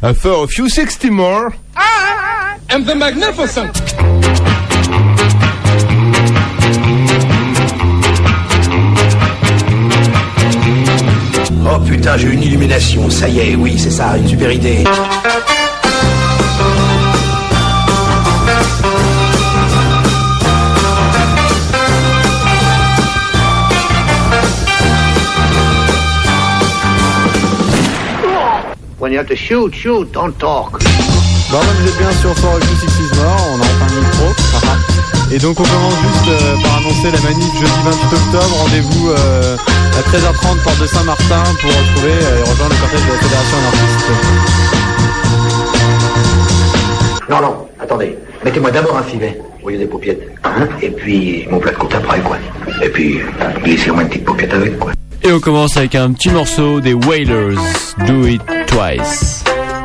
For a few 60 more. I am the magnificent. Oh putain, j'ai une illumination, ça y est, oui, c'est ça, une super idée. When you have to shoot, don't talk. Bon, vous êtes bien sur For a Few 60 More, on a enfin le micro. Et donc on commence juste par annoncer la manif jeudi 28 octobre, rendez-vous à 13h30 porte de Saint-Martin pour retrouver et rejoindre le cortège de la Fédération anarchiste. Non, attendez, mettez-moi d'abord un filet au lieu des paupiettes, hein, et puis mon plat de côte après, quoi. Et puis, glissez-moi une petite paupiette avec, quoi. Et on commence avec un petit morceau des Wailers, Do It Twice.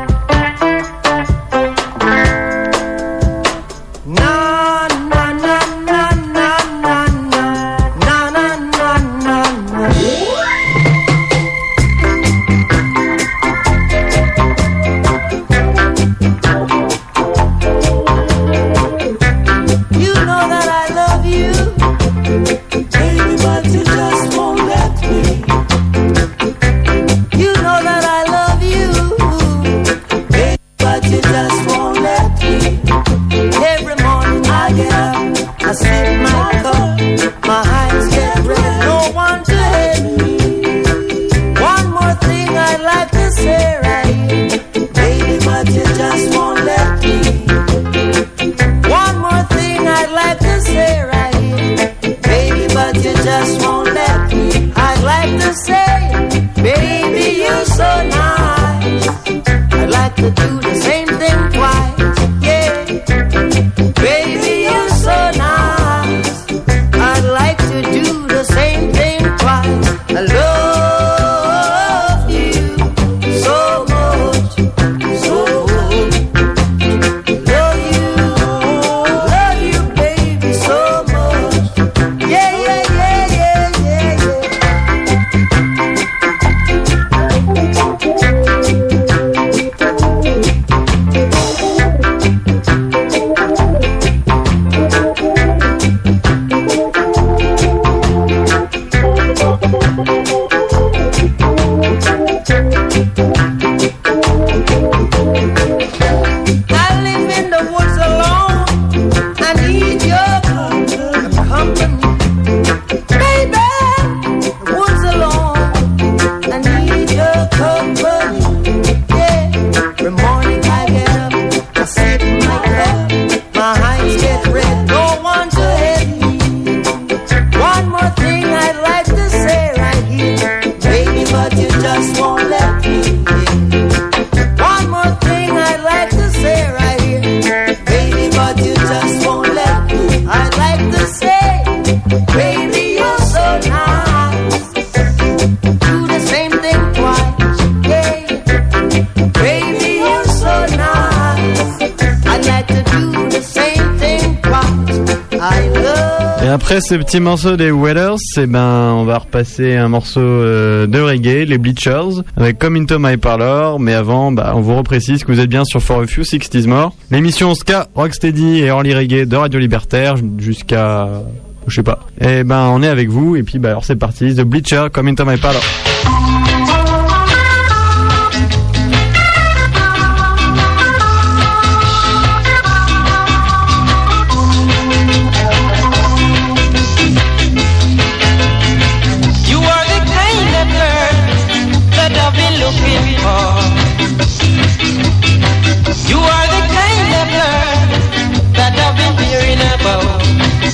Après ce petit morceau des Wailers, on va repasser un morceau de reggae, les Bleachers, avec Come Into My Parlor. Mais avant, on vous reprécise que vous êtes bien sur For a Few 60 More, l'émission ska, rocksteady et early reggae de Radio Libertaire jusqu'à, je sais pas. Et on est avec vous et puis alors c'est parti, The Bleacher, Come Into My Parlor.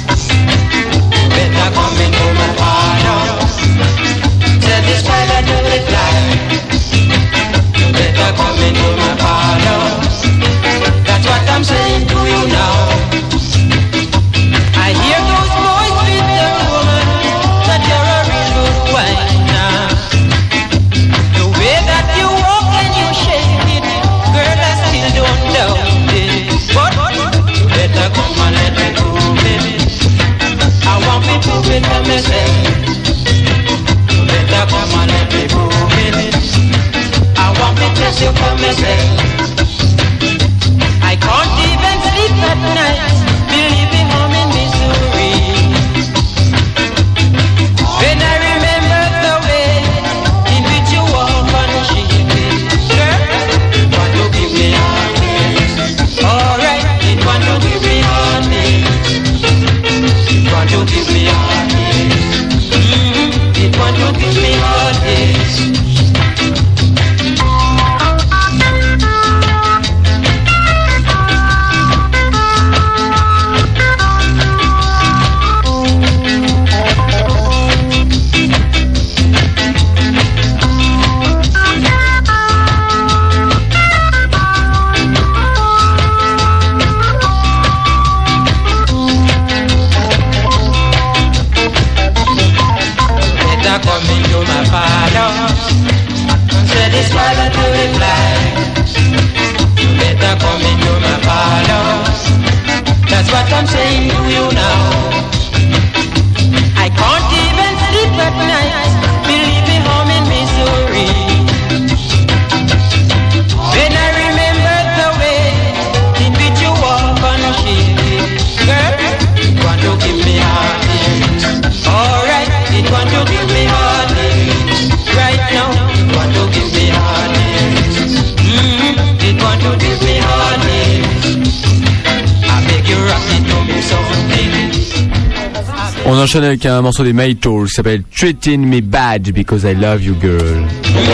Better come into my heart. Said this fella do enchaîne avec un morceau des Maytals qui s'appelle Treating Me Bad Because I Love You Girl.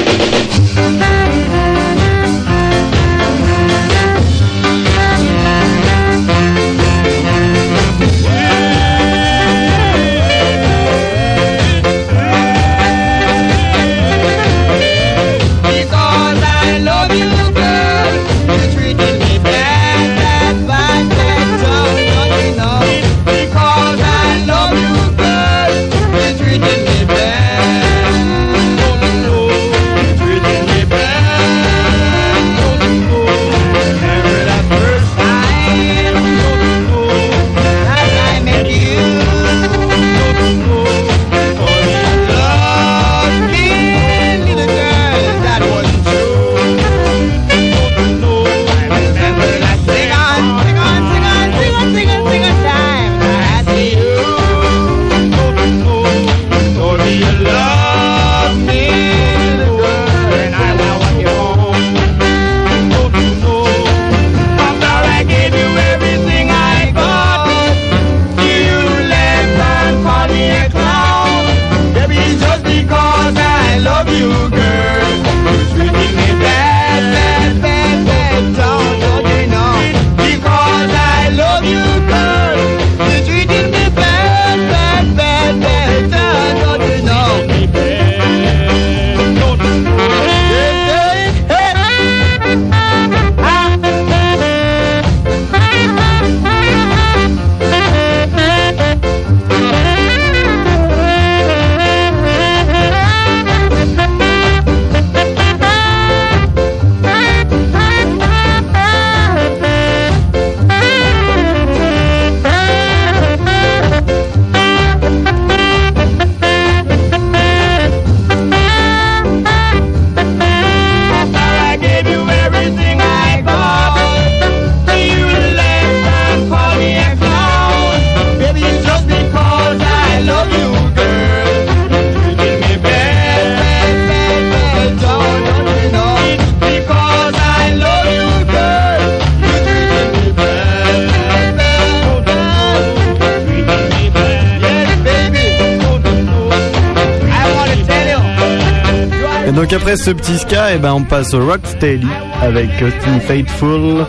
Donc après ce petit ska, on passe au Rocksteady avec Austin Faithful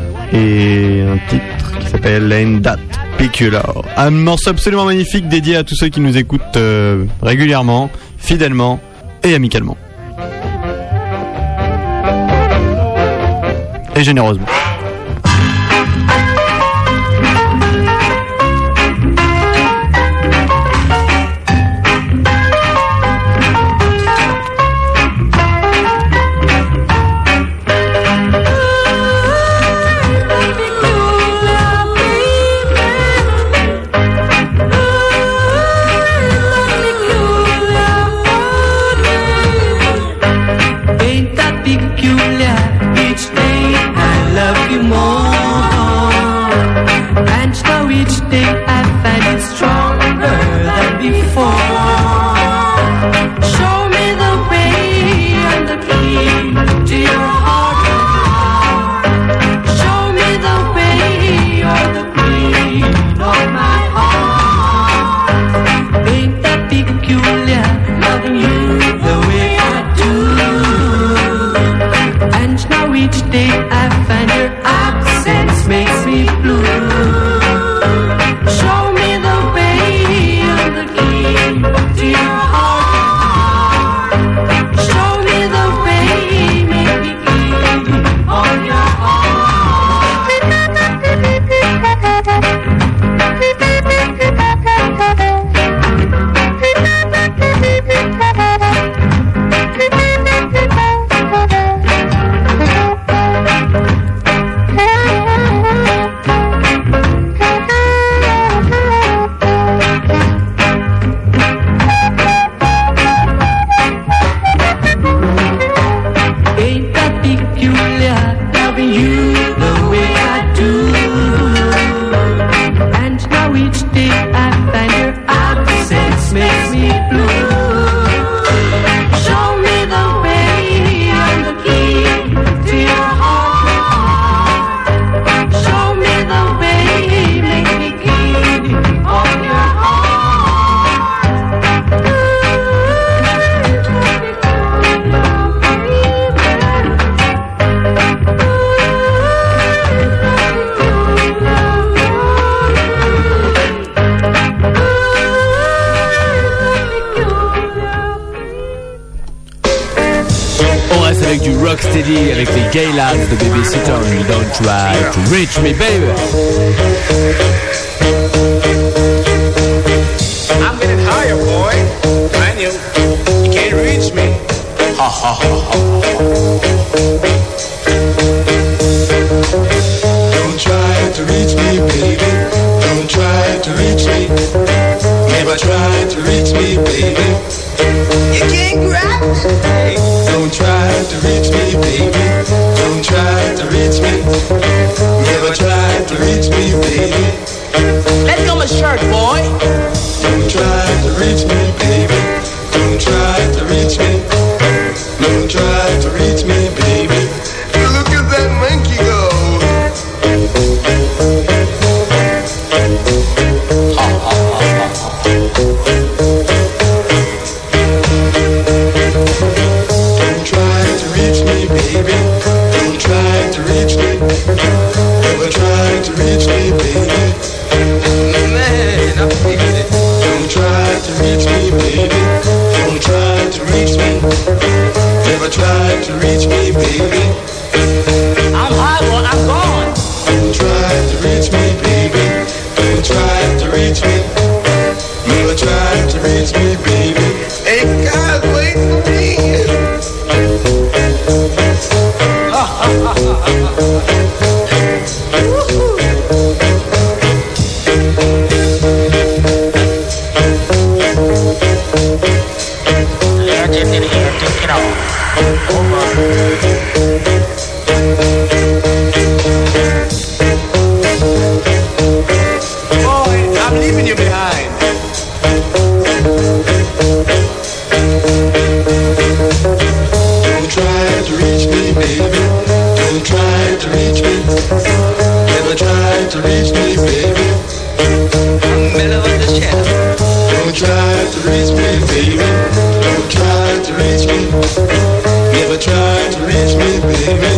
et un titre qui s'appelle Ain't That Peculiar. Un morceau absolument magnifique dédié à tous ceux qui nous écoutent régulièrement, fidèlement et amicalement. Et généreusement. Teddy avec les Gay Lads de Babysitter. Don't try to reach me, baby. I'm getting higher, boy. I knew. You can't reach me. Ha ha ha ha. Don't try to reach me, baby. Don't try to reach me. Never try to reach me, baby. You can't grab me. Don't try to reach me, baby. Don't try to reach me. Never try to reach me, baby. Let go my shirt, boy. Don't try to reach me, baby. Don't try to reach me. Don't try to reach me, baby. Look at that monkey go. Don't try to reach me, baby. Don't try to reach me. Never try to reach me, baby. Man, I'm feeling it. Don't try to reach me, baby. Don't try to reach me. Never try to reach me, baby. I'm high, boy. I'm gone. Don't try to reach me, baby. Don't try to reach me. Never try to reach me, baby. Hey, God, wait for me. Boy, I'm leaving you behind. Don't try to reach me, baby. Don't try to reach me. Never try to reach me, baby. I'm middle of the channel. Don't try to reach me, baby. Don't try to reach me. Never try to reach me, baby.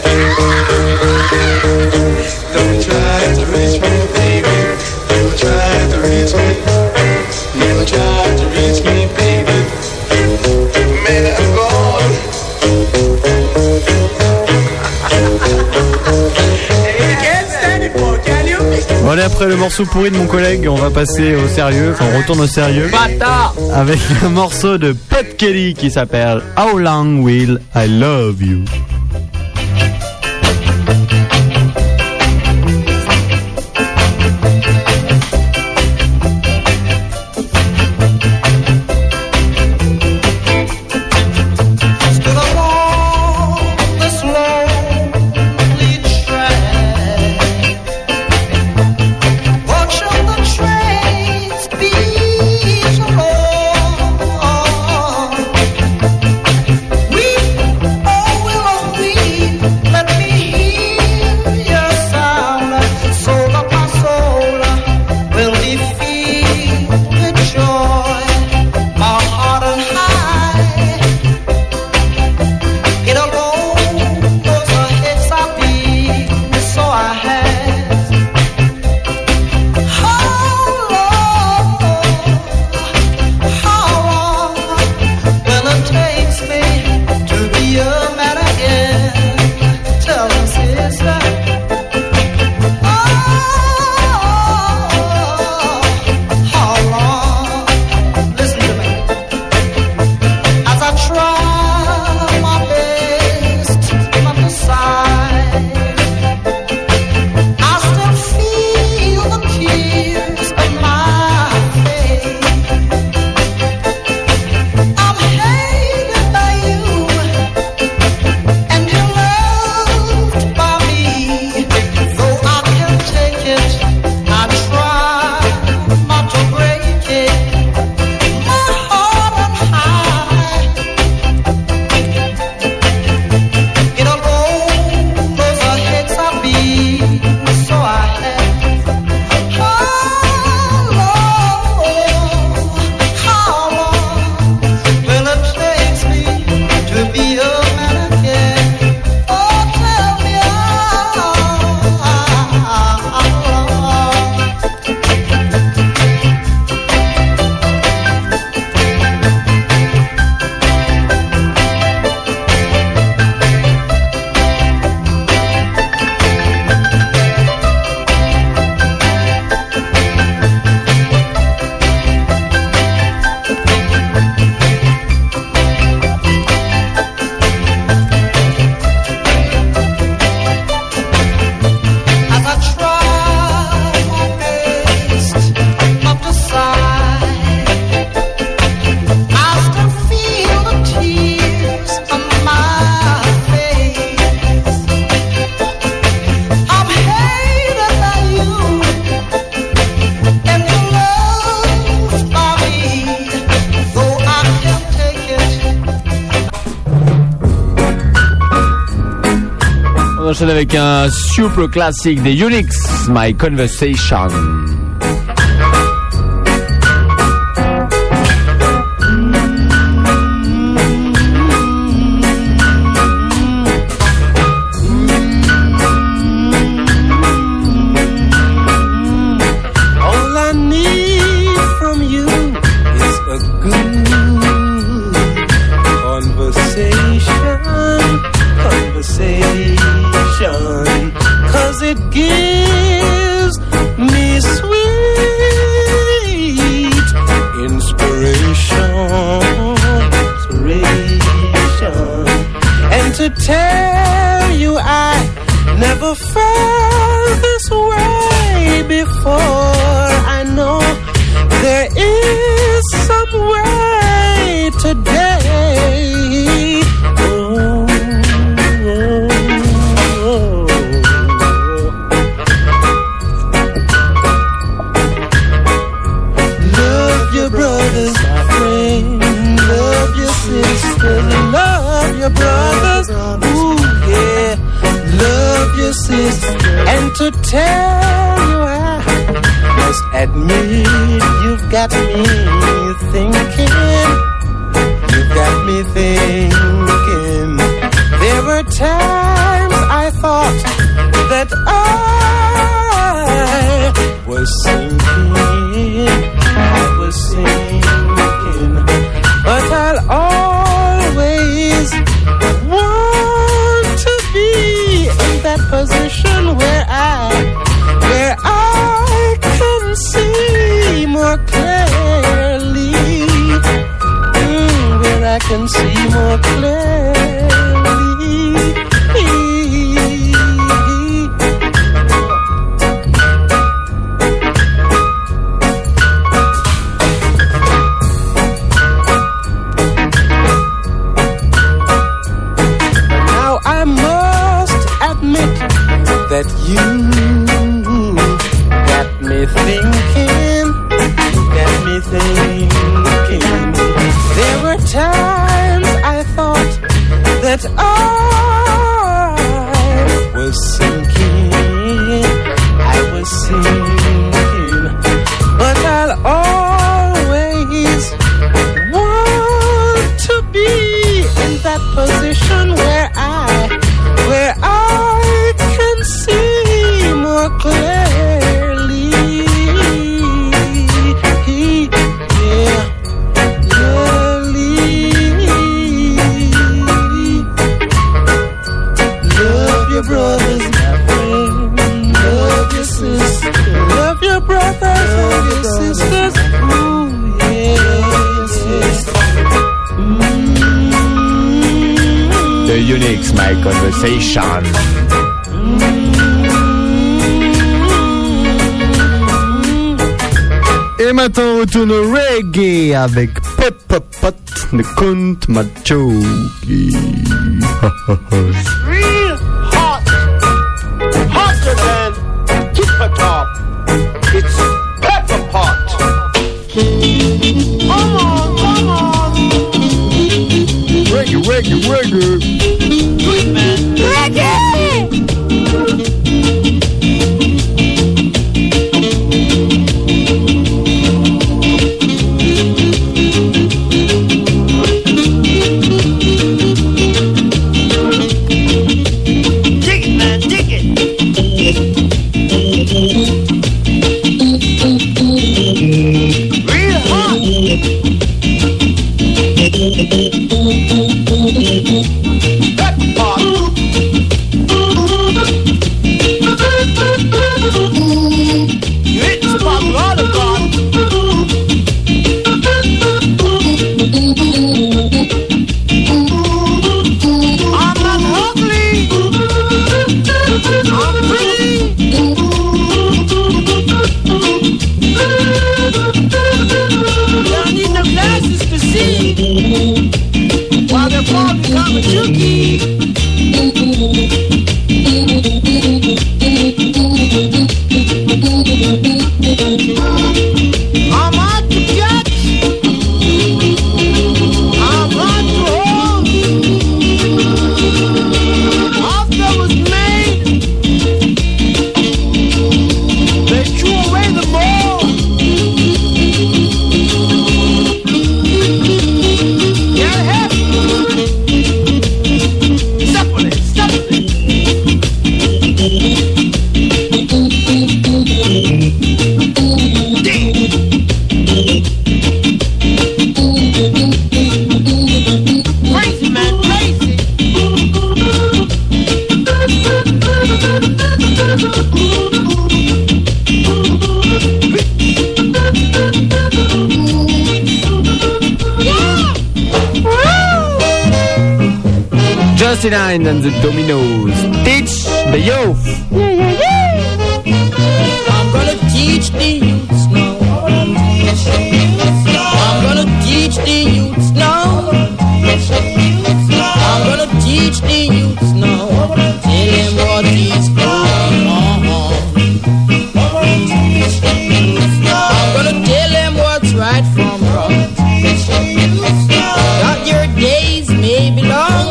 Don't try to reach me, baby. Don't try to reach me. Never try to reach me, baby. Man, I'm gone. You can't stand it, boy, can you? Bon allez, après le morceau pourri de mon collègue, on va passer au sérieux, enfin on retourne au sérieux Bâtard! avec un morceau de Pat Kelly qui s'appelle How Long Will I Love You. We all will enchaîne avec un super classique des Unix, My Conversation. Cause it gives me sweet inspiration. And to tell you I never felt this way before. I know there is some way today. Love your brothers, ooh yeah, love your sisters. And to tell you I must admit you've got me thinking, you've got me thinking. There were times I thought that I was sinking, but I'll always want to be in that position where I can see more clearly, where I can see more clearly. That you got me thinking. There were times I thought that I was sinking, but I'll always want to be in that position where I can see more clearly. Yeah, clearly. Love your brothers, my friend. Love your sisters. Love your brothers and your sisters. Ooh, yes, yes. The Unix, My Conversation. Et maintenant on retourne au reggae avec Pepper Pot de Count Machoki. Real hot, hotter than Tupper Top. It's Pepper Pot. Come on, come on. Reggae, reggae, reggae. Good man. Reggae! Jocelyn and the Dominoes. Teach the youth. I'm gonna teach the youths now. I'm gonna teach the youths now. I'm gonna teach the youths now. Tell them what is going on. I'm gonna tell them what's right from wrong. That your days may be long.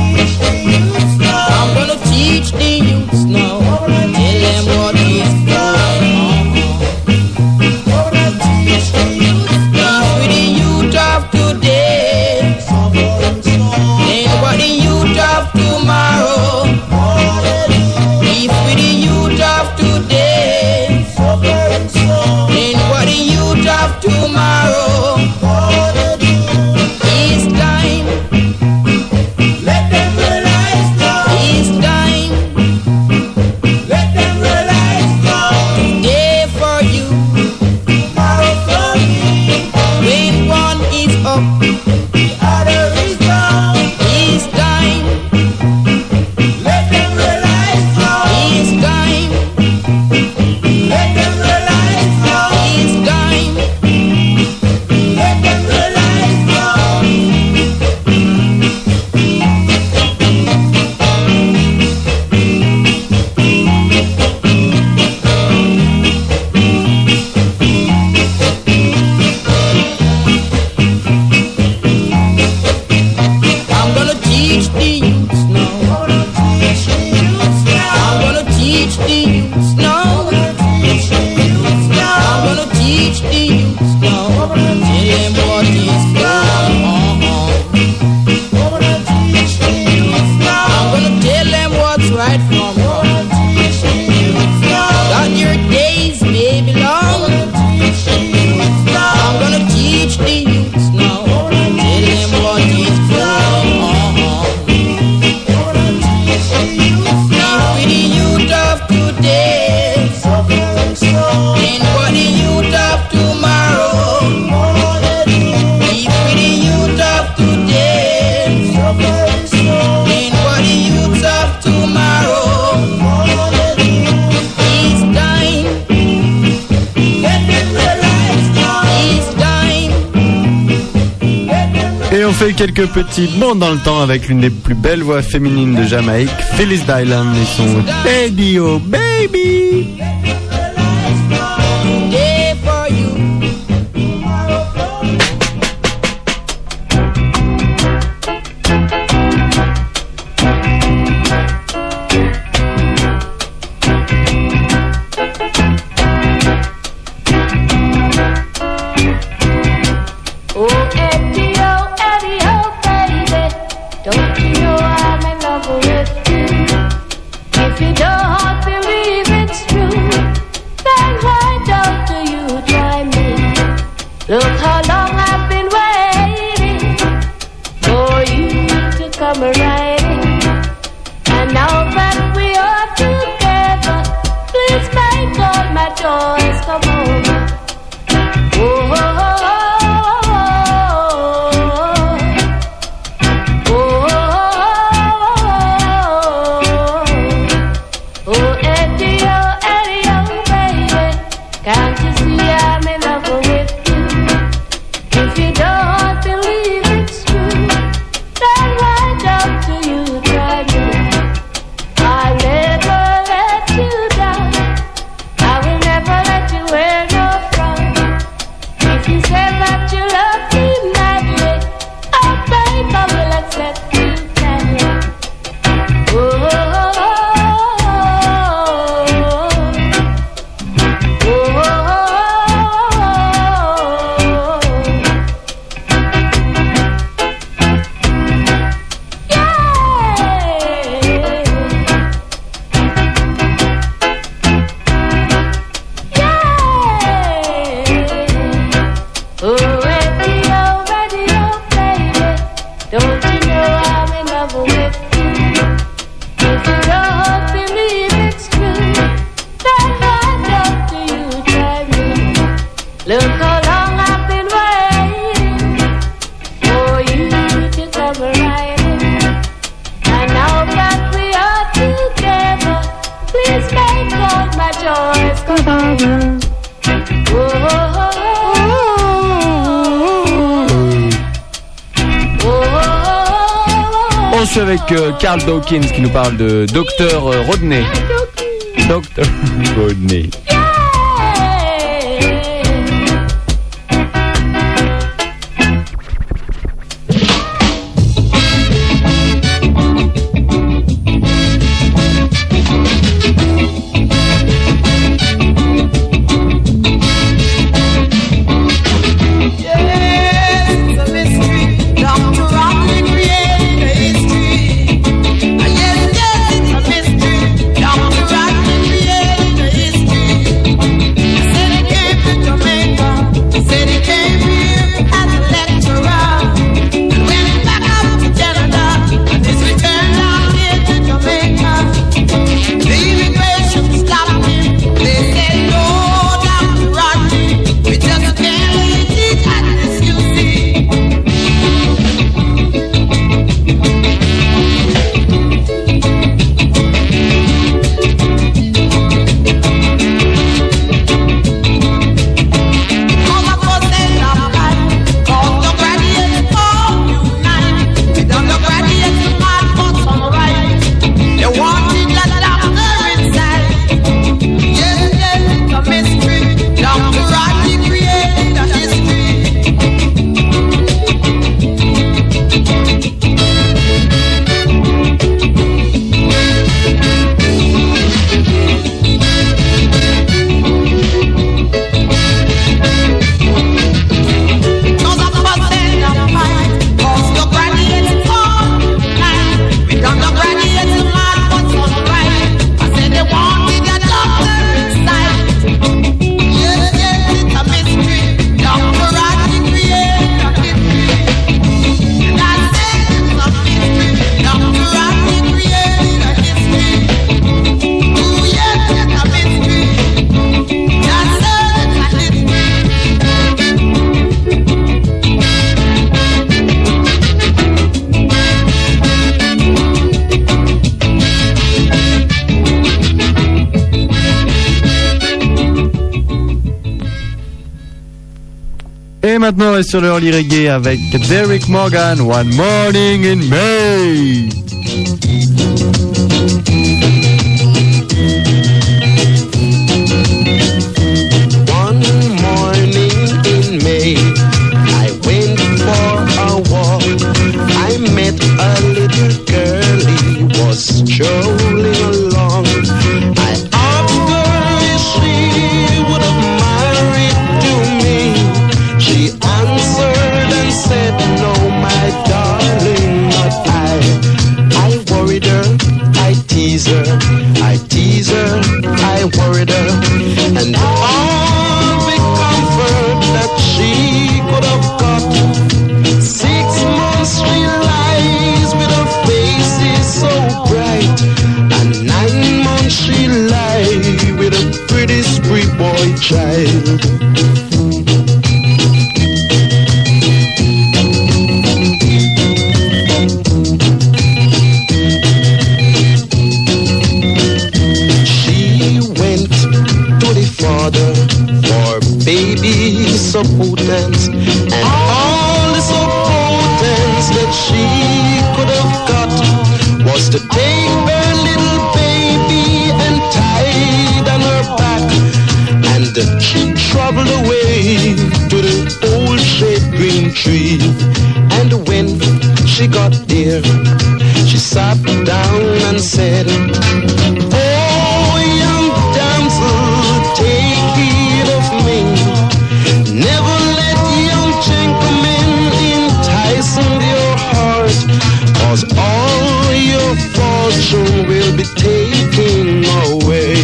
I'm gonna teach the youths now. Tell them what is going on. With the youth of today, then what the youth of tomorrow. If with the youth of today, then what the youth of tomorrow. It's time. Let them realize now. It's time. Let them realize now. Today for you, tomorrow for me. When one is up, the other is down. It's time. Let them realize now. It's time. Let them realize now. It's time. Let them realize now. I'm gonna teach the youths now. I'm gonna teach the youths now. I'm gonna teach the youths now. Tell them what is going on. I'm gonna tell them what's right from wrong. That your days may be long. I'm gonna teach the youths now. Tell them what is going on. With the youth of today, then what the youth of tomorrow. If with the youth of today, then what the youth of tomorrow. It's time. Let them realize now. It's time. Et on fait quelques petits bonds dans le temps avec l'une des plus belles voix féminines de Jamaïque, Phyllis Dillon et son Baby Oh Baby. Today for you, tomorrow for me. Oh, Eddie, oh, baby, don't you know I'm in love with you? If you don't believe it's true, then why don't you try me? Look how long I've been waiting for you to come riding. And now that we are together, please make all my joys come over. Oh, oh, oh, oh, oh, oh, Eddie, oh, baby, can't you see I'm in love with you? If you don't believe it's true, then why don't you try me? I'll never let you down. I will never let suit avec Carl Dawkins qui nous parle de Dr Rodney. Dr Rodney. Et maintenant on est sur le Early Reggae avec Derek Morgan, One Morning in May. One morning in May, I went for a walk. I met a little girl, he was strolling along. I asked her if she would have married to me. She answered and said, no, my darling, not I. I worried her, I teased her, I worried her, and all the comfort that she could have got. 6 months she lies with her face is so bright, and 9 months she lies with a pretty sweet boy child. For baby suppotance and all the suppotance that she could have got was to take her little baby and tie it on her back, and she traveled away to the old shade green tree. And when she got there, she sat down and said, oh, young damsel, take heed of me. Never let young gentlemen entice your heart, 'cause all your fortune will be taken away.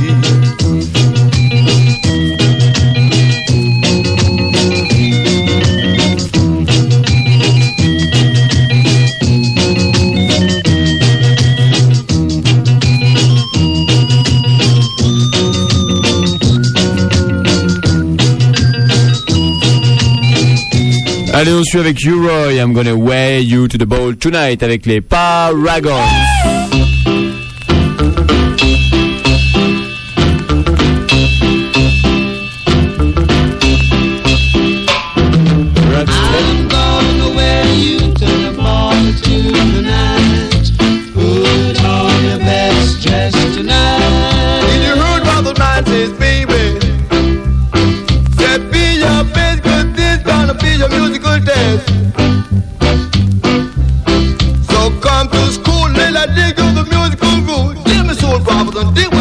Allez, on suit avec U-Roy, I'm gonna weigh you to the bowl tonight avec les Paragons. I'm gonna wear you to the ball tonight.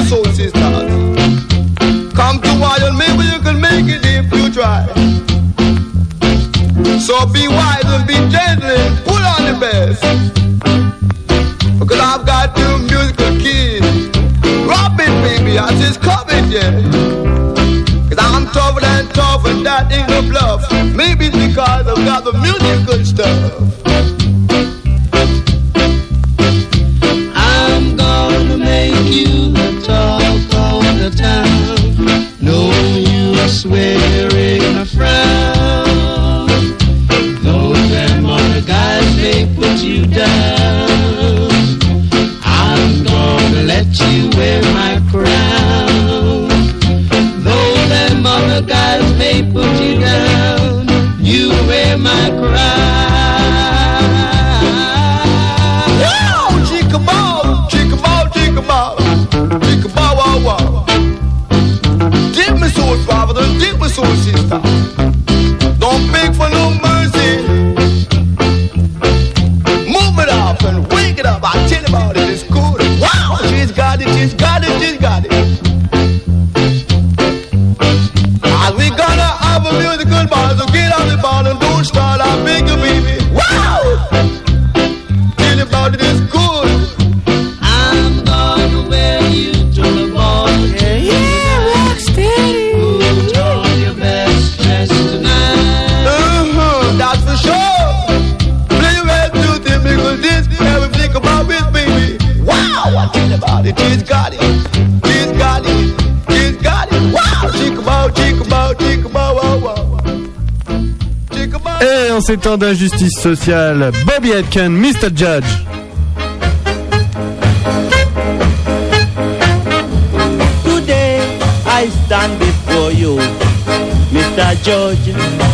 soul sisters. Come to Wild, maybe you can make it if you try. So be wise and be gentle and put on the best. Because I've got two musical keys. Drop it, baby, I just coming, yeah. Cause I'm tougher than tough and that ain't no bluff. Maybe it's because I've got the musical stuff. I'm gonna make you the talk of the town. No use wearing a frown. Though them other guys may put you down, I'm gonna let you wear my crown. Though them other guys may put you down, you wear my crown. Wow, chick-a-bow, chick-a-bow, chick-a-bow, chick-a-bow, wow, wow. Dip me soul, father, dip me soul, sister. Don't beg for no mercy. Move it up and wake it up. I tell you about it, it's good. Wow, she's got it, she's got it, she's got it. Are we gonna have a musical ball? So get on the ball and don't start. I beg you, baby. Wow, tell you about it, it's good. I'm gonna wear you to the ball. Yeah, rock steady. Put on your best dress tonight. That's for sure. Play your best music because this everything about it, baby. Wow, I tell you about it, she's got it, she's got it, she's got it. Wow, chick about, wow, wow. Et en ces temps d'injustice sociale, Bobby Aitken, Mr. Judge. Today I stand before you, Mr. Judge.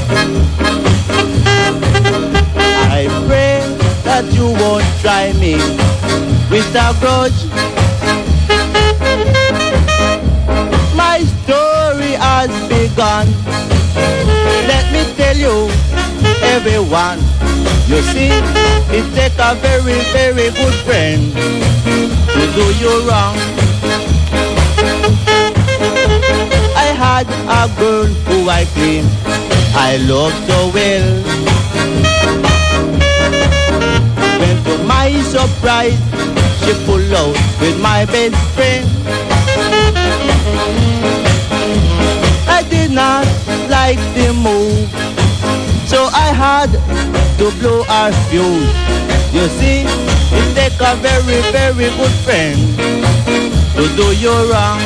I pray that you won't try me with a grudge. My story has begun. Let me tell you, everyone, you see, it takes a very, very good friend to do you wrong. I had a girl who I claimed I loved so well. When to my surprise, she pulled out with my best friend. I did not like the move, so I had to blow our fuse. You see, it takes a very, very good friend to do you wrong.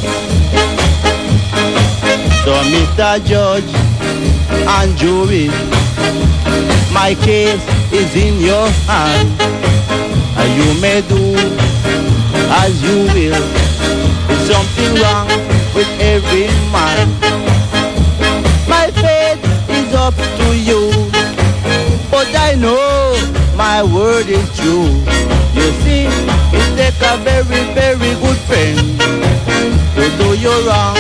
So Mr. Judge and jury, my case is in your hand, and you may do as you will. There's something wrong with every man. My fate is up to you, but I know my word is true. You see, it takes a very, very good friend to do you wrong.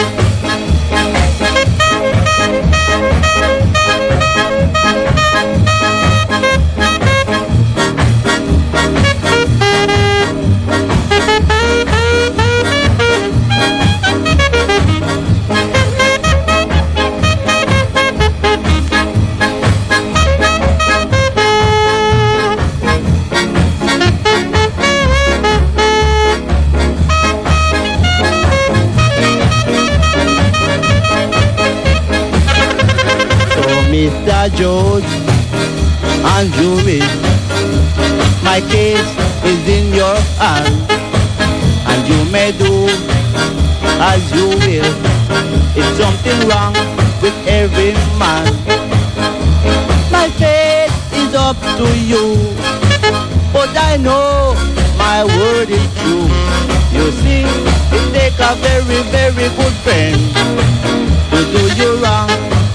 Mr. Judge and jury, my case is in your hand, and you may do as you will. It's something wrong with every man. My fate is up to you, but I know my word is true. You see, it takes a very, very good friend to do you wrong.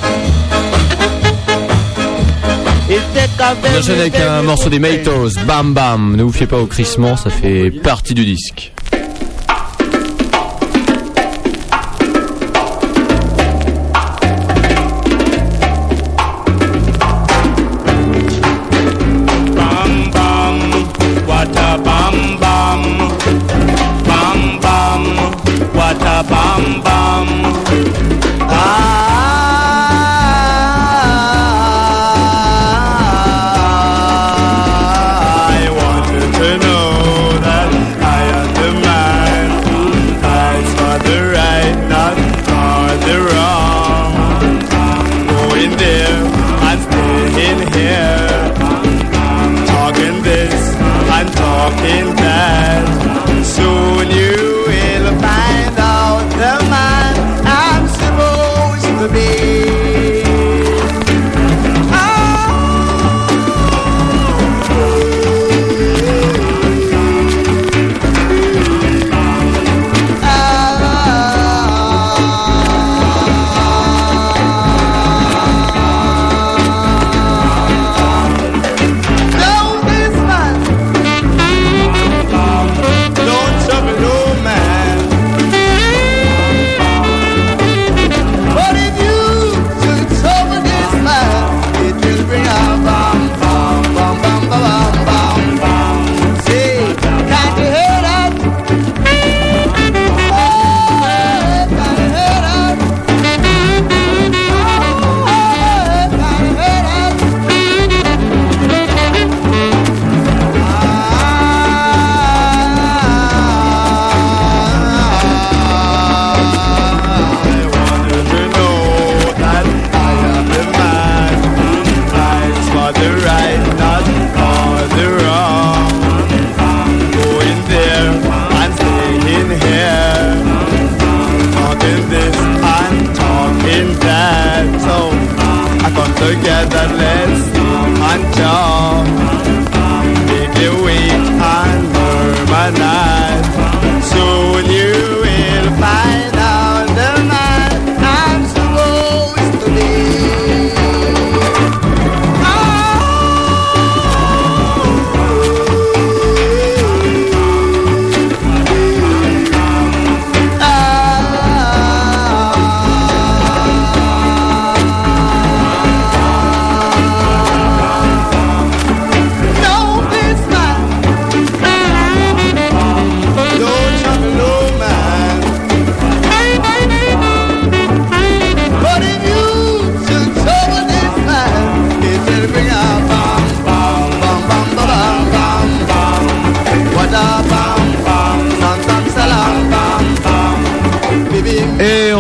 On enchaîne avec un morceau des Maytos, Bam Bam. Ne vous fiez pas au crissement, ça fait partie du disque. Bam bam, what a bam bam, bam bam.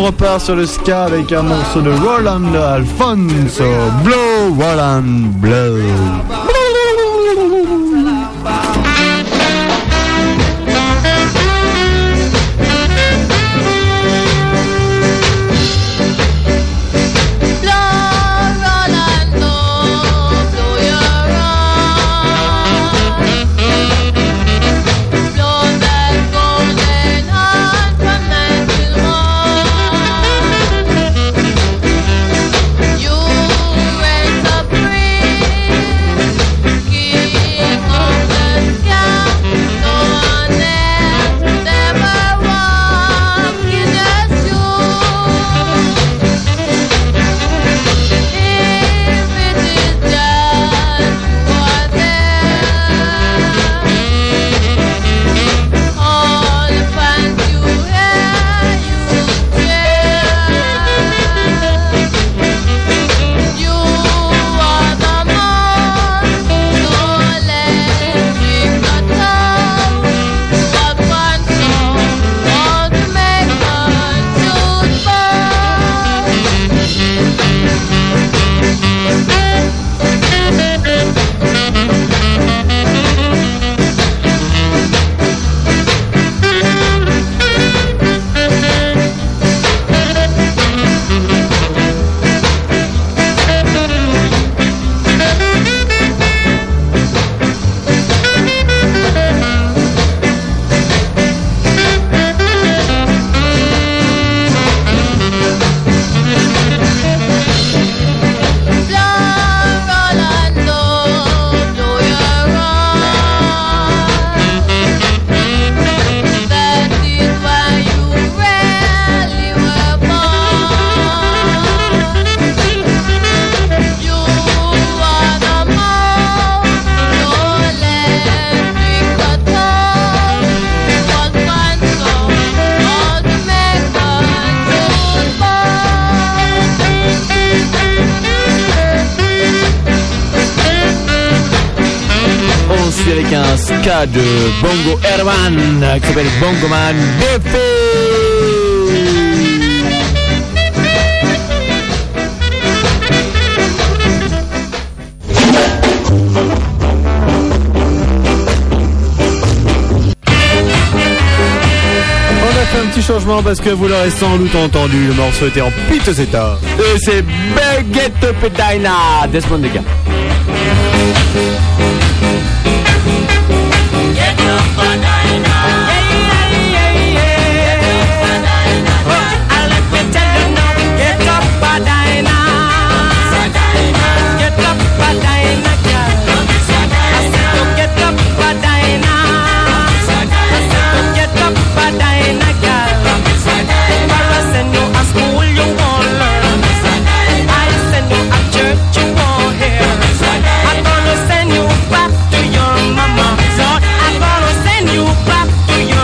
repart sur le ska avec un morceau de Roland Alfonso. Blow, Roland, blow. Avec un ska de Bongo Herman qui s'appelle Bongo Man Défé. On a fait un petit changement parce que vous l'aurez sans doute entendu, le morceau était en pitoseta. Et c'est Baguette Pedaina Desmond Degas. Get up, Padina. I let me tell you now, get up, Padina. Get up, Padina, girl. I said to get up, Padina. I said to get up, Padina, girl. If I send you a school, you won't learn. I send you a church, you won't hear. I'm gonna send you back to your mama. Lord, I'm gonna send you back to your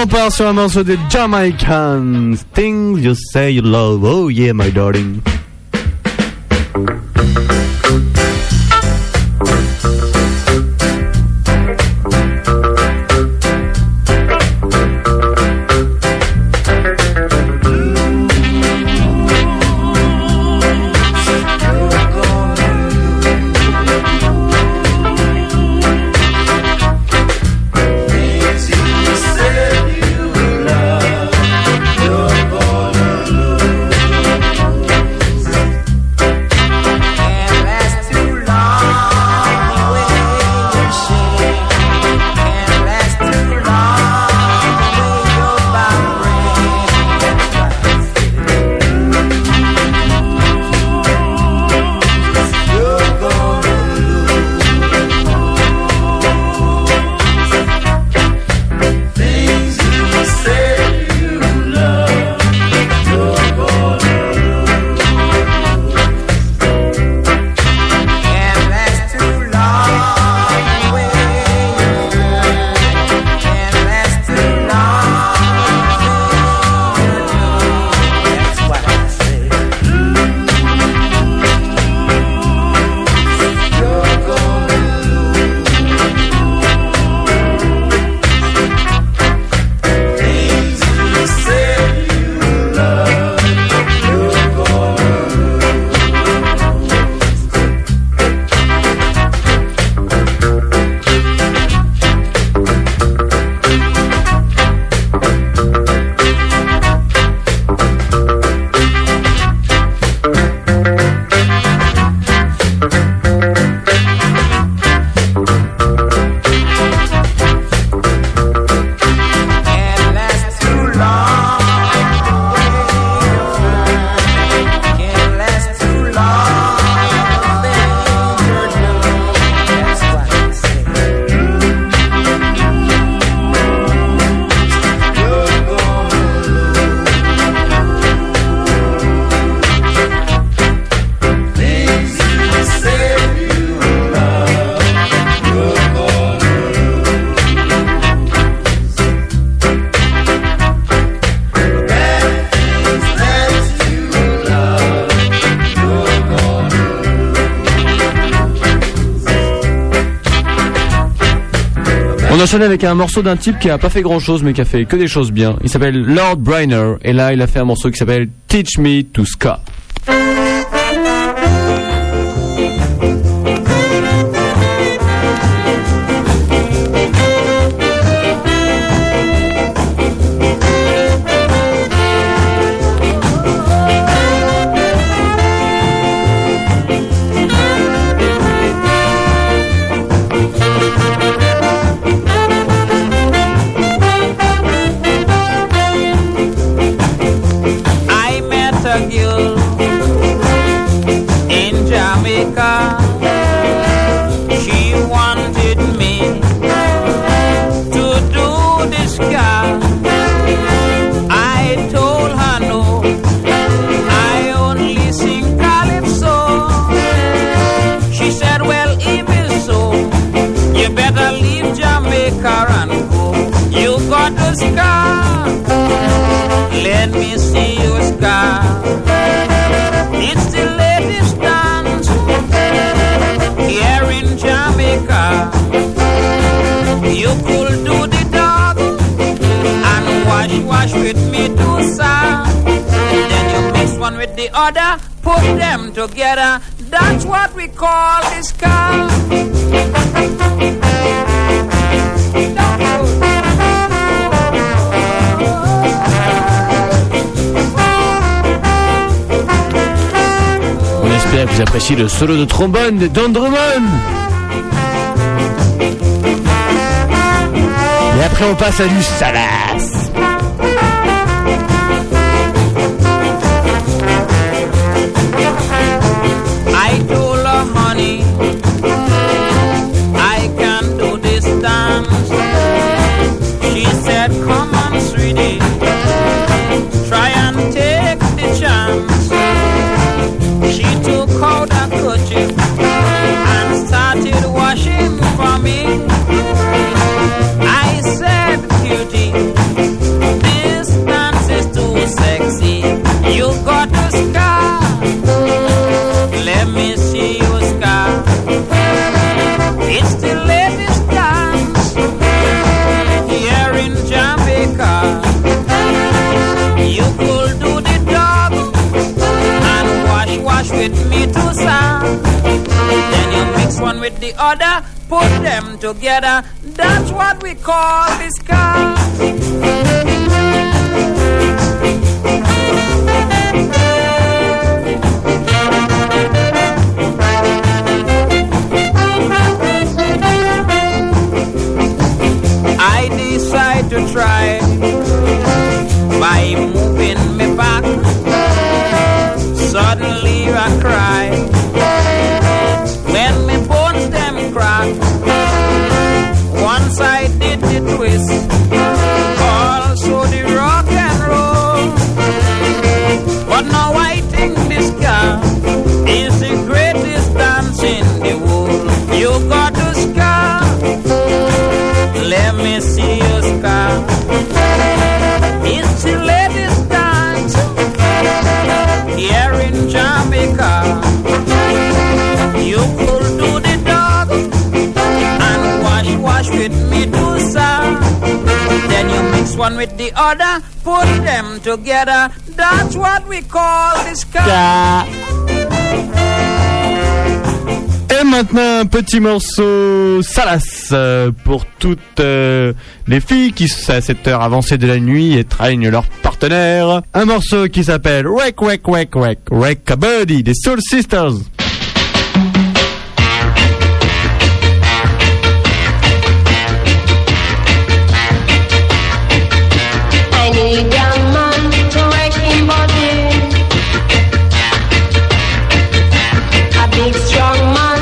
on part sur un morceau des Jamaicans. Things you say you love, oh yeah my darling. On enchaîne avec un morceau d'un type qui a pas fait grand chose mais qui a fait que des choses bien. Il s'appelle Lord Bryner et là il a fait un morceau qui s'appelle Teach Me to Ska. Let me see your scar. It's the latest dance here in Jamaica. You could do the dog and wash with me too, sir. Then you mix one with the other, put them together. That's what we call the ska. J'espère que vous appréciez le solo de trombone de Don Drummond. Et après on passe à du Salas. I told her, honey, I can do this dance. She said, come on, sweetie, try and take the chance. She took out a kerchief and started washing for me. I said, cutie, Jamaica. You could do the dog and wash with me too, sir. Then you mix one with the other, put them together. That's what we call this car. I decide to try by moving me back. Suddenly I cry when me bones them crack. Once I did the twist, also the rock and roll. But now I think this car is the greatest dance in the world. You got to scar. Let me see your scar. It's the latest dance here in Jamaica. You could do the dog and wash with me too, sir. Then you mix one with the other, put them together. That's what we call the scar. Et maintenant un petit morceau Salas pour toutes les filles qui à cette heure avancée de la nuit étreignent leur partenaire. Un morceau qui s'appelle Wreck Wreck Wreck Wreck Wreck a Body des Soul Sisters. I need a young man to wreck him body, a big strong man.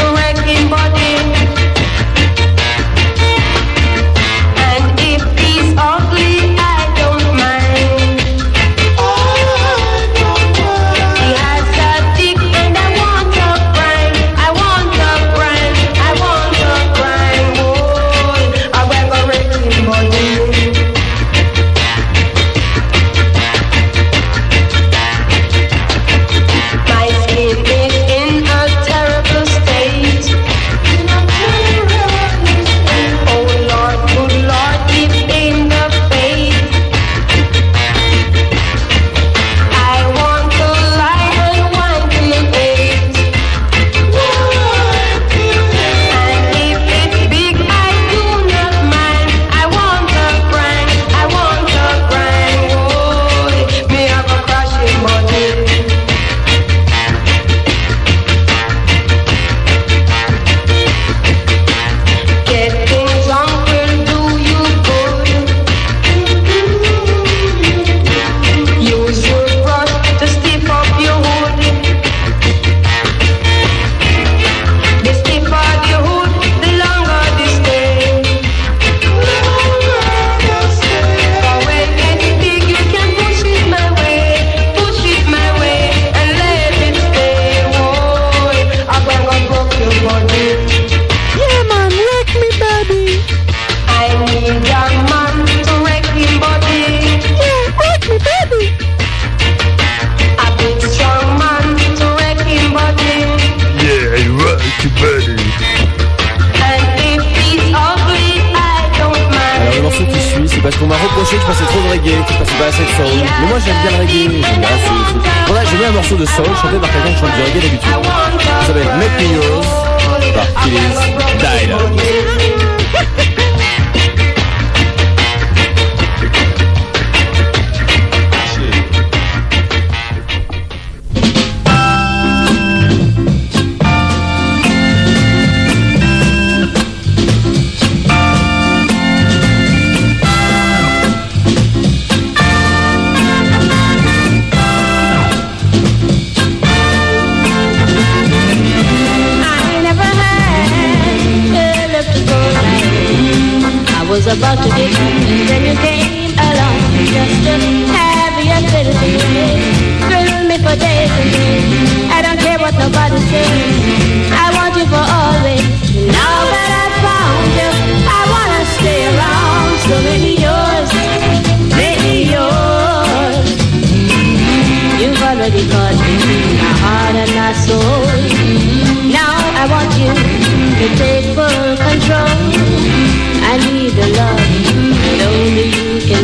Parce qu'on m'a reproché que je passais trop de reggae, que je passais pas assez de soul. Mais moi j'aime bien le reggae, j'aime bien assez. Voilà, j'ai mis un morceau de soul chanté par quelqu'un qui chante du reggae d'habitude. Ça s'appelle Make Me Yours par Phyllis Dyer. Was about to get you, then you came along just to have your little way. Thrill me for days and days. I don't care what nobody says. I want you for always. Now that I found you, I wanna stay around. So maybe yours, maybe yours. You've already got me, my heart and my soul. Now I want you to take full control. I need the love that only you can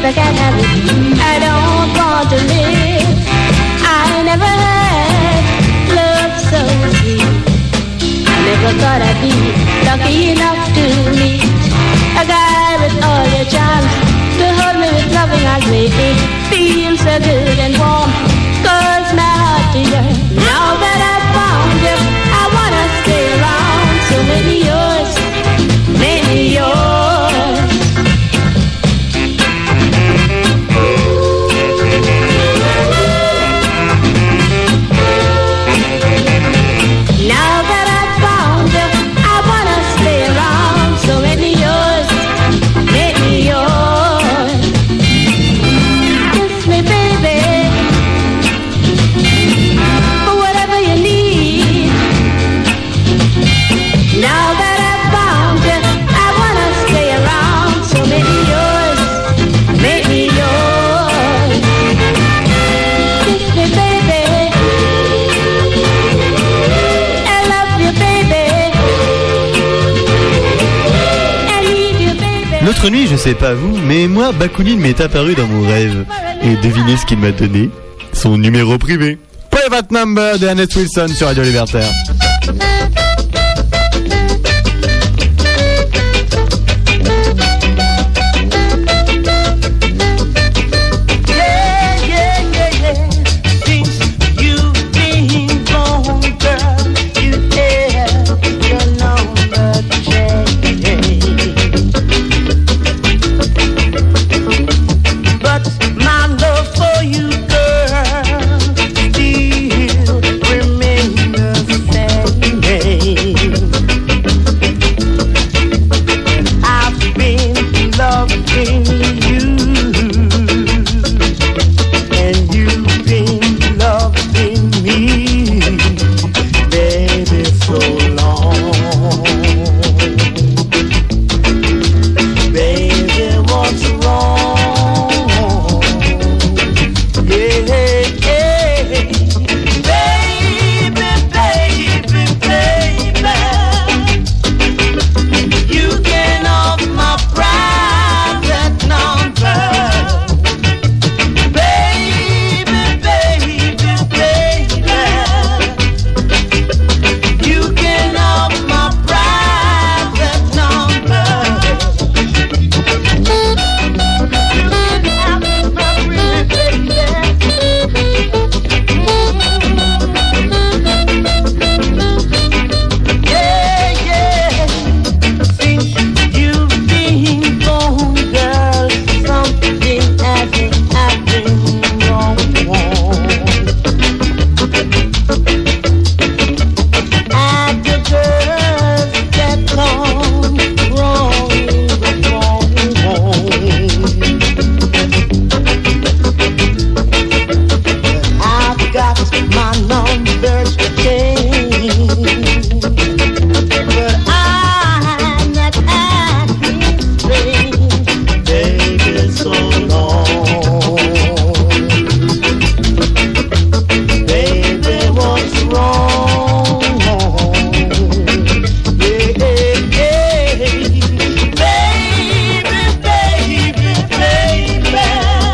I can't have it, I don't want to live. I never had love so sweet. I never thought I'd be lucky enough to meet a guy with all your charms, to hold me with loving arms, make me feel so good and warm, cause my heart to yearn. Now that I've found you, I wanna stay around. So many yours, many yours. Now that I've found you, I wanna stay around. So many yours, many yours. Kiss me, baby, for whatever you need. Now that I've found you, I wanna stay around. So many yours, many yours. Kiss me, baby, I love you, baby, I need you, baby. L'autre nuit, je sais pas vous, mais moi, Bakounine m'est apparu dans mon rêve. Et devinez ce qu'il m'a donné? Son numéro privé. Private Number de Annette Wilson sur Radio Libertaire. Yeah, yeah, yeah, yeah. Since you've been gone, girl, you have your number changed. But my love for you, girl, still remains the same. I've been loving you, and you've been loving me, baby, so long. Baby, what's wrong? Yeah, baby, baby, baby, you can off my private number. Baby, baby, baby, you can off my private number. Yeah, yeah. Since you've been gone, girl, something hasn't happened wrong. And the girls that come wrong. I've got my numbers changed, but I'm not acting strange, baby, so long. Baby, what's wrong? Yeah, baby, baby,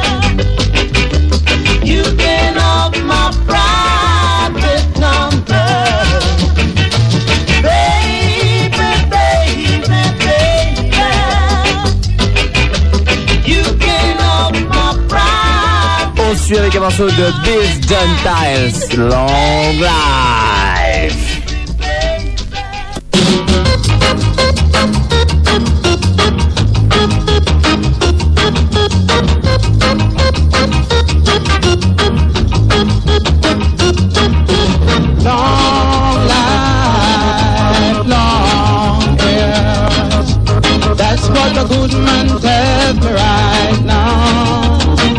you can off my private number. Baby, baby, baby, you can off my private. On suit avec un morceau de Biz Gentiles, Long Life. Long life, long years. That's what the good man tells me right now.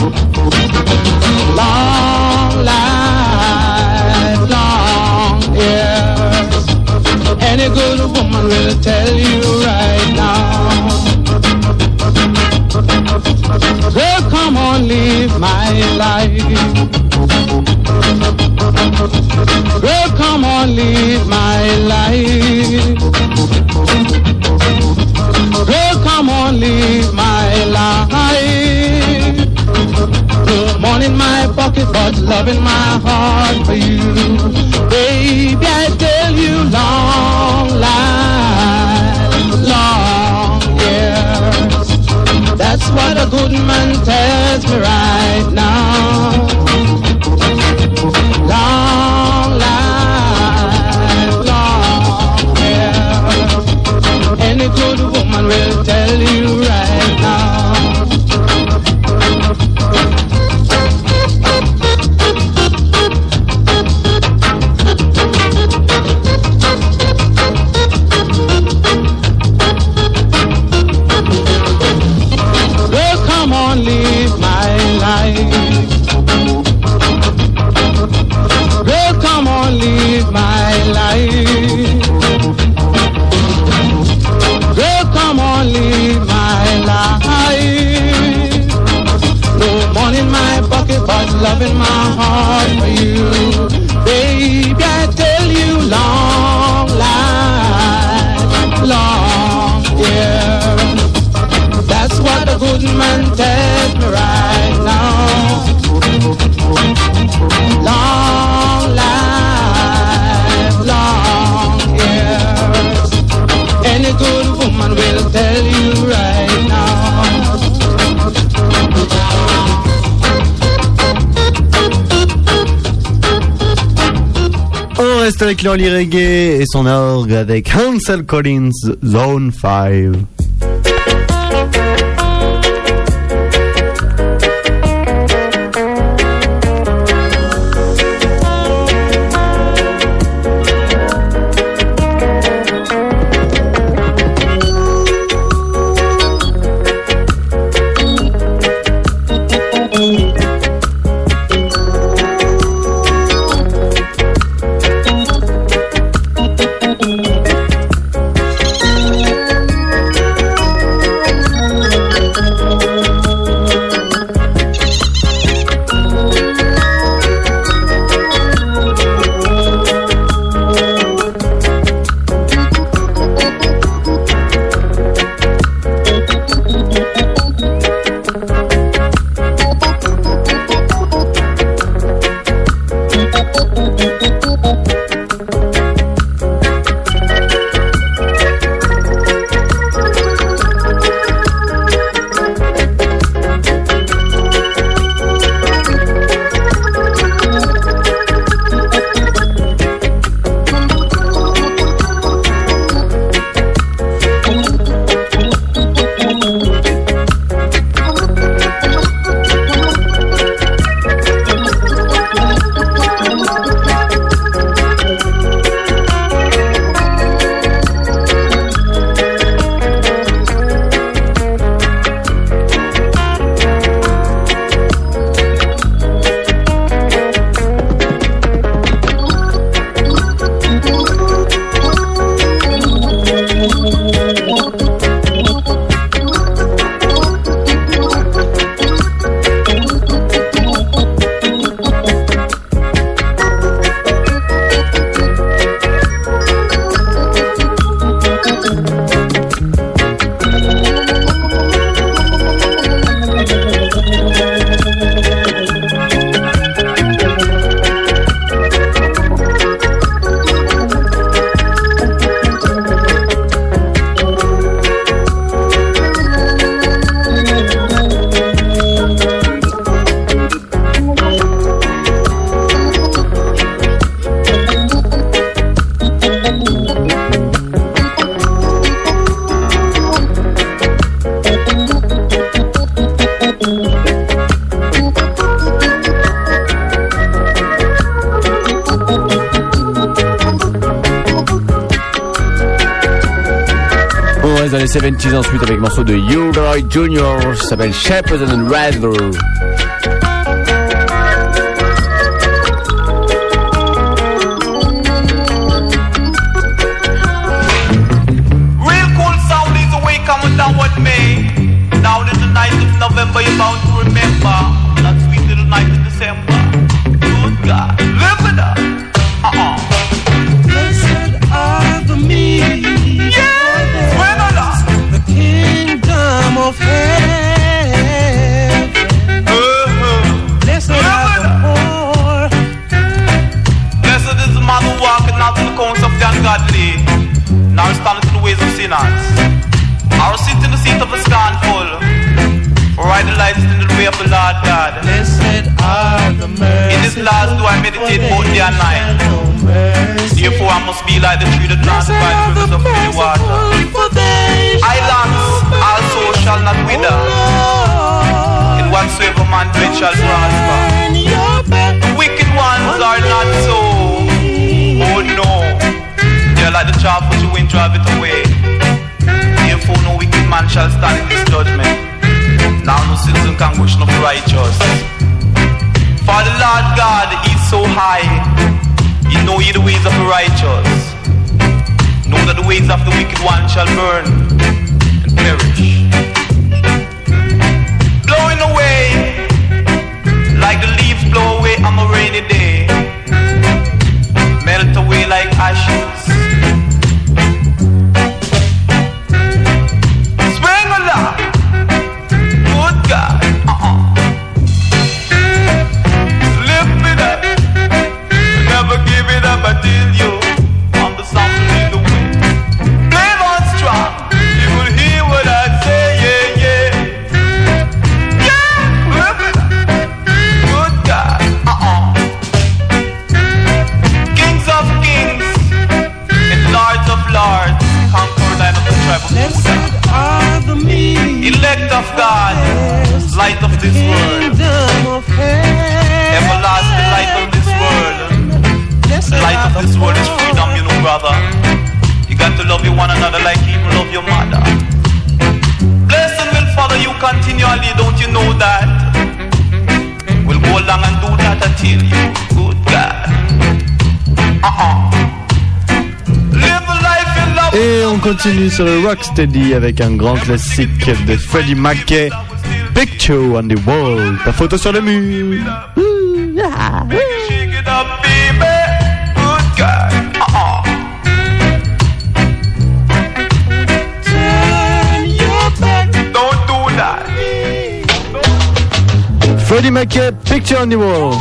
Long life, long years. Any good woman will tell you right now. Well, come on, live my life. Well, come on, live my life. Well, come on, live my life. but love in my heart for you. Baby, I tell you, long life, long years. That's what a good man tells me right now. Long life, long years. Any good woman will tell you right now. Live my life. Girl, come on, live my life. Girl, come on, live my life. No money in my pocket, but love in my heart for you. Baby, I tell you, long life, long years. That's what a good man tells me right now. Long life, long years. Any good woman will tell you right now. On reste avec l'early reggae et son orgue avec Hansel Collins, Zone 5. Dans les 70s ensuite avec un morceau de U-Roy Jr. Ça s'appelle Shepherd and Rather. November, you're bound to remember that sweet little night in December. Good God, remember that? Blessed are the meek, the kingdom of heaven. Blessed are the poor. Lord God. In this last do I meditate both day and night. Therefore I must be like the tree that plants by the rivers of living water. Islands also shall not wither. In whatsoever man doeth shall prosper. The wicked ones are not so. Oh no. They are like the chaff which the wind drive it away. Therefore no wicked man shall stand in this judgment. Now no citizen can question of the righteous. For the Lord God is so high, He know ye the ways of the righteous. Know that the ways of the wicked one shall burn and perish. Blowing away like the leaves blow away on a rainy day. Melt away like ashes. Swing along, good God. Lift it up, never give it up until you on the something in the way. Play on strong, you will hear what I say, yeah, yeah. Yeah, lift it up, good God. Kings of kings and lords of lords, conquer land of the tribe of Judah. Elect of God, light of this world, everlasting light of this world. The light of this world is freedom, you know, brother. You got to love you one another like you love your mother. Blessing will follow you continually, don't you know that? We'll go along and do that until you, good God. Live a life in love. Et on continue sur le Rocksteady avec un grand classique de Freddie Mackey, Picture on the Wall, ta photo sur le mur. Shake it up, baby. Good God. Turn your back. Don't do that. Freddie Mackey, Picture on the Wall.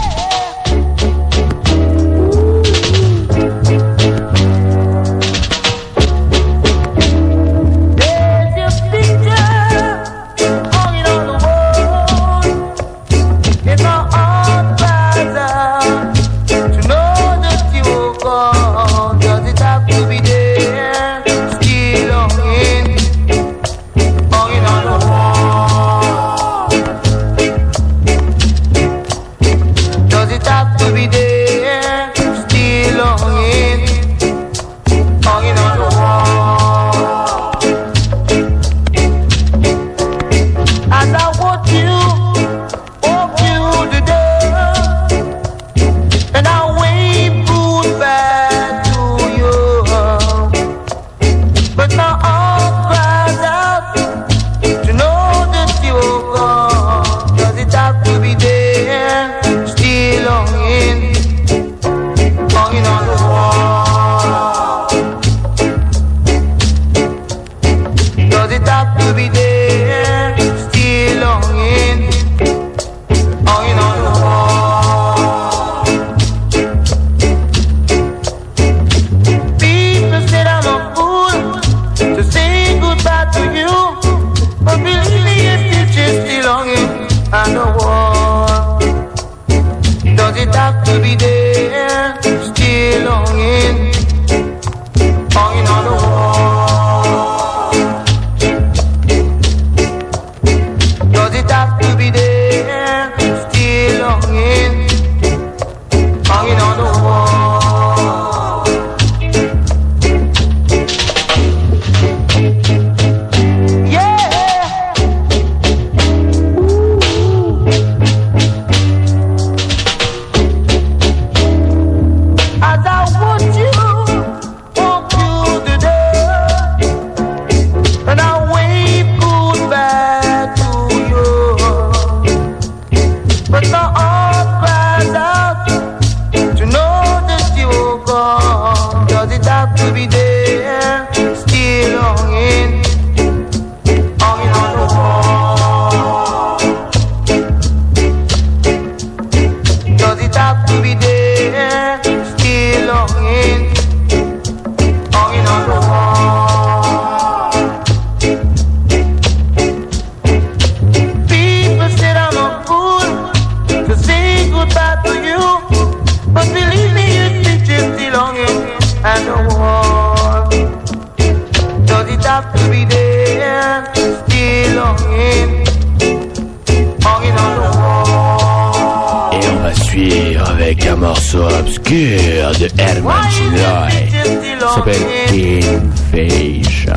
avec un morceau obscur de Herman Chinoy. Ça s'appelle Invasion.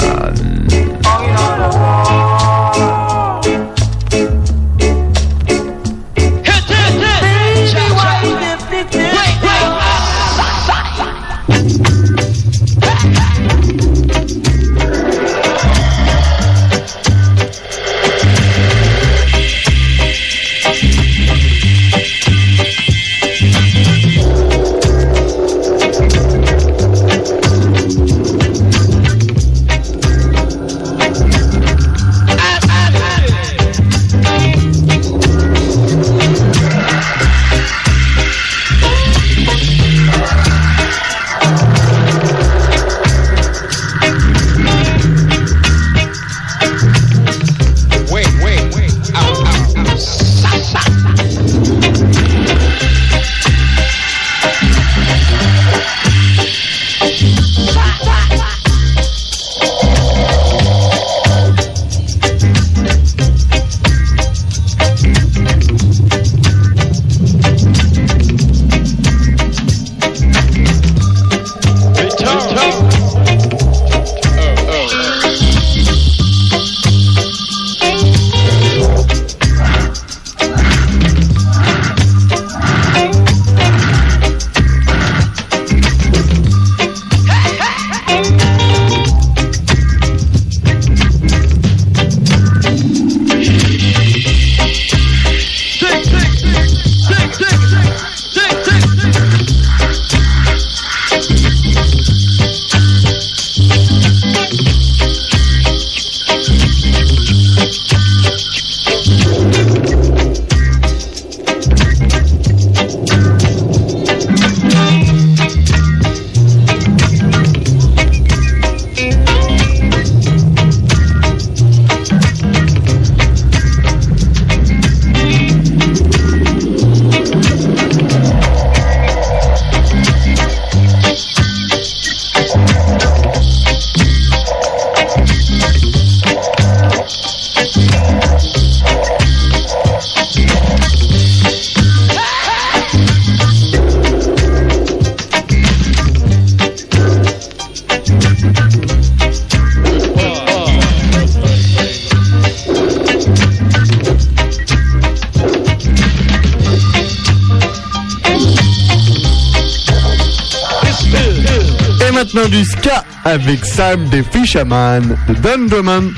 Maintenant du ska avec Sam des Fisherman de Don Drummond.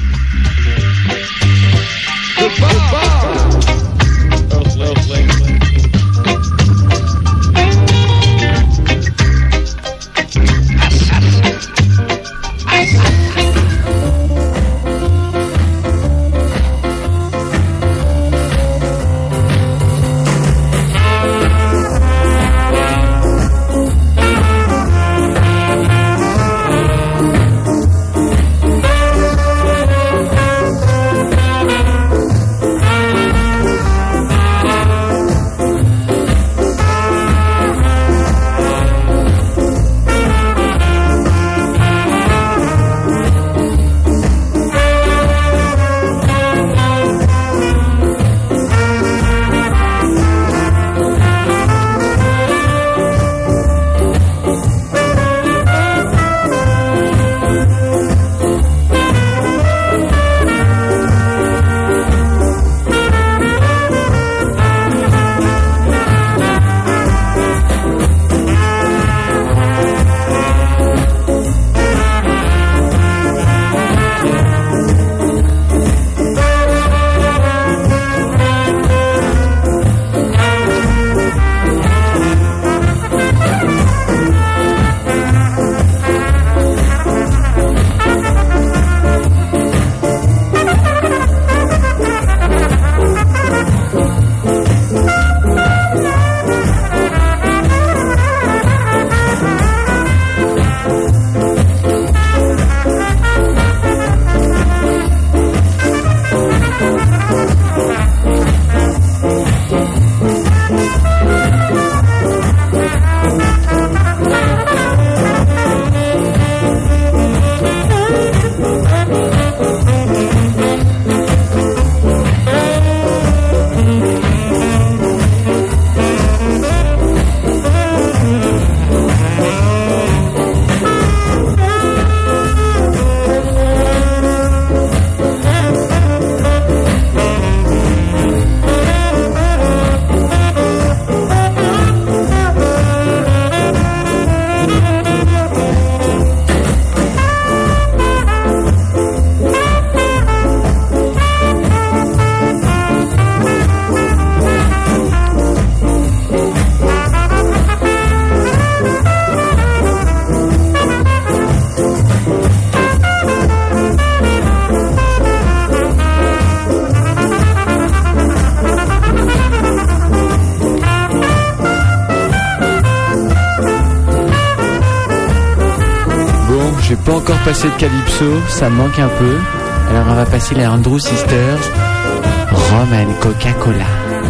pas encore passé de Calypso, ça me manque un peu. Alors on va passer la Andrew Sisters, Rum and Coca-Cola.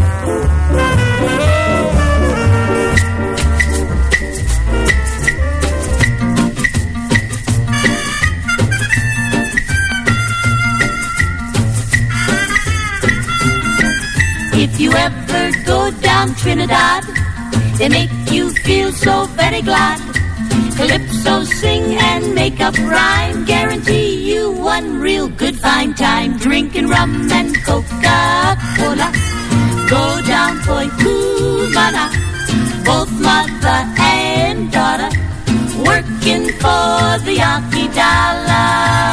If you ever go down Trinidad, they make you feel so very glad. Calypso sing and make up rhyme, guarantee you one real good fine time. Drinking rum and Coca-Cola, go down Point Cumana, both mother and daughter, working for the Yankee dollar.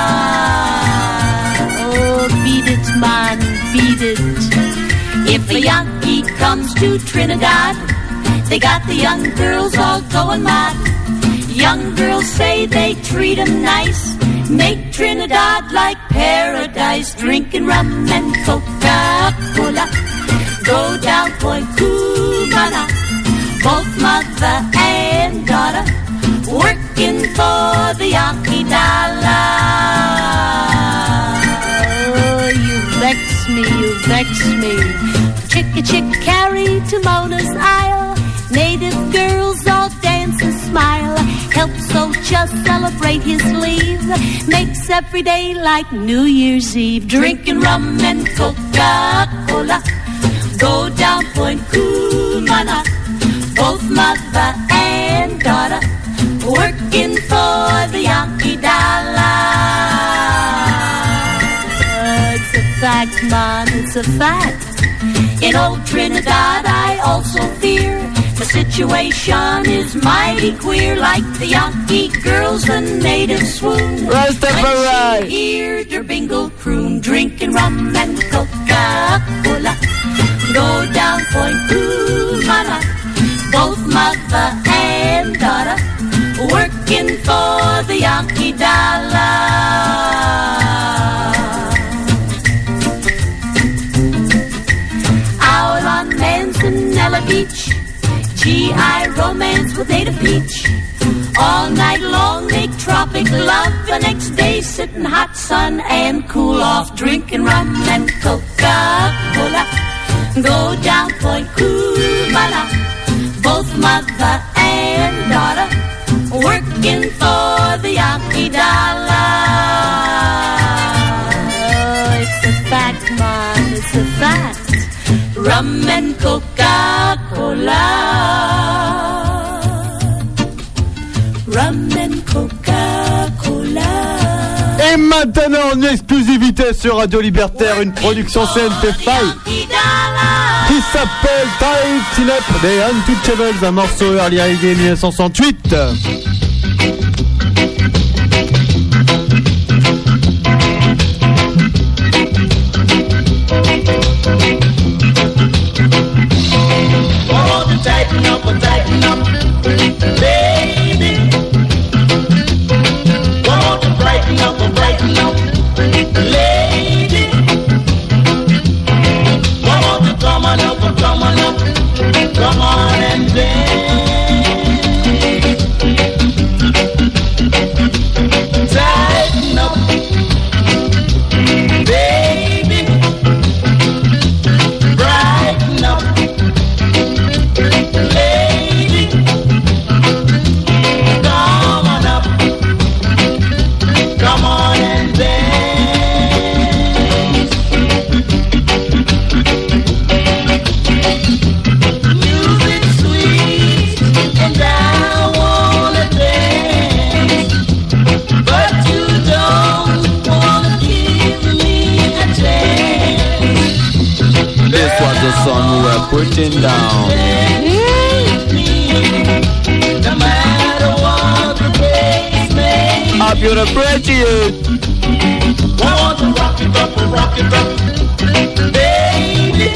Oh, beat it, man, beat it. If a Yankee comes to Trinidad, they got the young girls all going mad. Young girls say they treat 'em nice, make Trinidad like paradise. Drinking rum and Coca-Cola, go down Point Cumana, both mother and daughter, working for the Yankee dollar. Oh, you vex me, you vex me. Chick carried to Mona's Isle, native girls all dance and smile. Helps Socha celebrate his leave, makes every day like New Year's Eve. Drinking rum and Coca-Cola, go down Point Cumana, both mother and daughter, working for the Yankee dollar. It's a fact, man, it's a fact. In old Trinidad I also fear the situation is mighty queer, like the Yankee girls, the natives swoon Rastafari. when she hear their bingle croon. Drinking rum and Coca-Cola, go down Point Cumana, both mother and daughter, working for the Yankee dollar. Out on Manzanella Beach, GI romance with Native Peach. All night long make tropic love, the next day sit in hot sun and cool off. Drinking rum and Coca-Cola, go down Point Cumana, both mother and daughter, working for the Yankee dollar. Oh, it's a fact, man, it's a fact. Rum and Coca-Cola, rum and Coca-Cola. Et maintenant en exclusivité sur Radio Libertaire, une production CNT5 qui s'appelle Tighten Up des Untouchables, un morceau early reggae 1968. Tighten up, baby. Want to brighten up, lady. Want to come on up, come on and dance. Tighten up, baby. Brighten up. Lady, come on up, come on and dance. Music sweet and I wanna dance, but you don't wanna give me a chance. This was the song we were putting down. No matter what the case may be, I feel appreciate. want to rock it up, baby.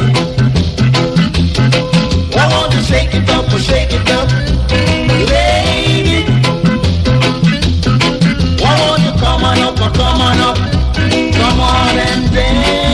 Want to shake it up, lady. Want to come on up, come on and dance.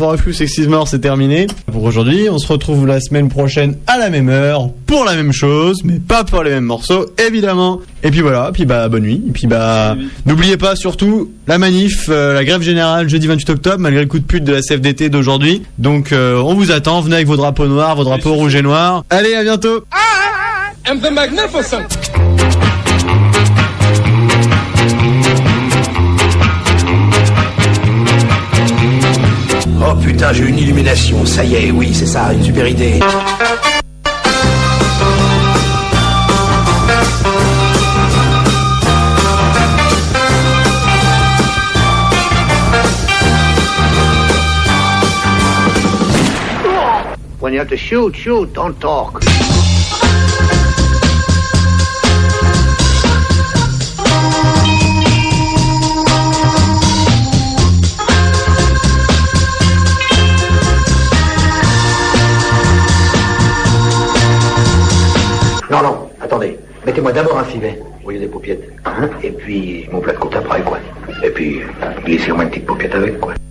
For a Few Sexy More, c'est terminé pour aujourd'hui. On se retrouve la semaine prochaine à la même heure pour la même chose, mais pas pour les mêmes morceaux, évidemment. Et puis voilà, puis bah bonne nuit. Et puis bah n'oubliez pas surtout la manif, la grève générale jeudi 28 octobre, malgré le coup de pute de la CFDT d'aujourd'hui. Donc on vous attend, venez avec vos drapeaux noirs, vos drapeaux rouges et noirs. Allez, à bientôt. I'm the magnificent. Oh putain, j'ai une illumination, ça y est, oui, c'est ça, une super idée. When you have to shoot, don't talk. Non, attendez. Mettez-moi d'abord un filet au lieu des paupiètes. Hein, et puis mon plat de côte après, quoi. Et puis glissez-moi une petite paupiette avec, quoi.